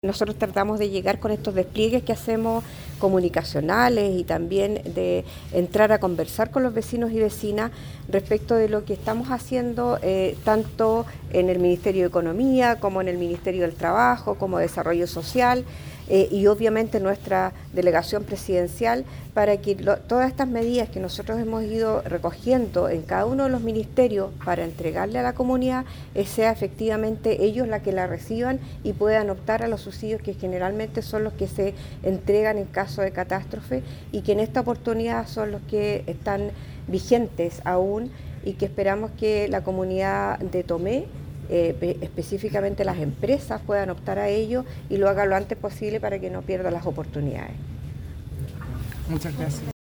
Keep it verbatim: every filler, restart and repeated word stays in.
Nosotros tratamos de llegar con estos despliegues que hacemos comunicacionales y también de entrar a conversar con los vecinos y vecinas respecto de lo que estamos haciendo eh, tanto en el Ministerio de Economía como en el Ministerio del Trabajo, como Desarrollo Social eh, y obviamente nuestra delegación presidencial para que lo, todas estas medidas que nosotros hemos ido recogiendo en cada uno de los ministerios para entregarle a la comunidad eh, sea efectivamente ellos la que la reciban y puedan optar a los subsidios que generalmente son los que se entregan en caso de catástrofe y que en esta oportunidad son los que están vigentes aún y que esperamos que la comunidad de Tomé, eh, específicamente las empresas, puedan optar a ello y lo hagan lo antes posible para que no pierdan las oportunidades. Muchas gracias.